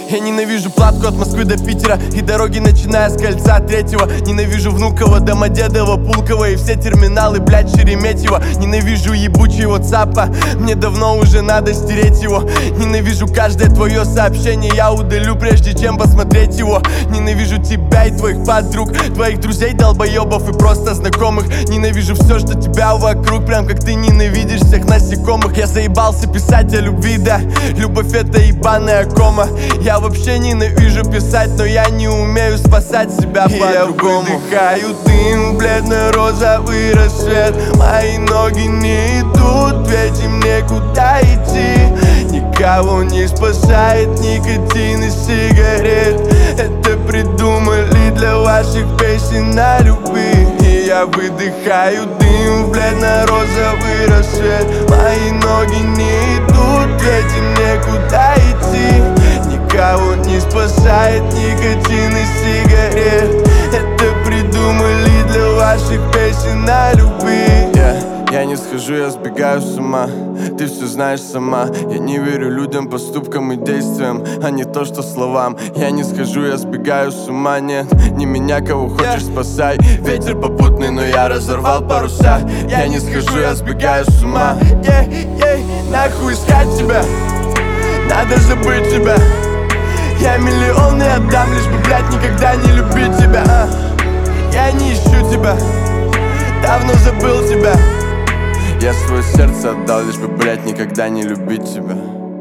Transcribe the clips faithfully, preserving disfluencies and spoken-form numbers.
Я ненавижу платку от Москвы до Питера и дороги, начиная с кольца третьего. Ненавижу Внуково, Домодедово, Пулково и все терминалы, блядь, Шереметьево. Ненавижу ебучий ватсапа, мне давно уже надо стереть его. Ненавижу каждое твое сообщение, я удалю, прежде чем посмотреть его. Ненавижу тебя и твоих подруг, твоих друзей, долбоебов и просто знакомых. Ненавижу все, что тебя вокруг, прям как ты ненавидишь всех насекомых. Я заебался писать о любви, да, любовь это ебаная кома. Я вообще ненавижу писать, но я не умею спасать себя по-другому. Я выдыхаю дым, бледно-розовый рассвет. Мои ноги не идут, ведь им некуда идти. Никого не спасает никотин и сигарет. Это придумали для ваших песен о любви. И я выдыхаю дым, бледно-розовый рассвет. Мои ноги не идут, ведь им некуда идти. Никого не спасает никотин и сигарет. Это придумали для ваших песен о любви. yeah. Я не схожу, я сбегаю с ума. Ты все знаешь сама. Я не верю людям, поступкам и действиям, а не то, что словам. Я не схожу, я сбегаю с ума. Нет, не меня, кого хочешь, спасай. Ветер попутный, но я разорвал паруса. Я не схожу, я сбегаю с ума. yeah, yeah. Нахуй искать тебя, надо забыть тебя. Я миллионы отдам, лишь бы, блядь, никогда не любить тебя. а? Я не ищу тебя, давно забыл тебя. Я свое сердце отдал, лишь бы, блядь, никогда не любить тебя.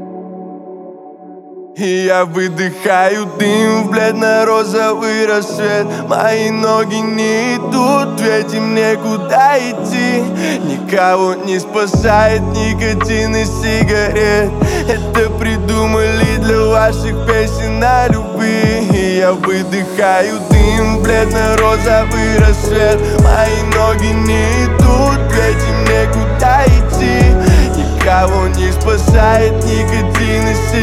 И я выдыхаю дым в бледно-розовый рассвет. Мои ноги не идут, ведь им некуда идти. Никого не спасает никотин и сигарет. Это придумали для ваших песен о любви. И я выдыхаю дым в бледно-розовый рассвет. Мои ноги не идут, ведь им некуда идти. Никого не спасает никотин и сигарет.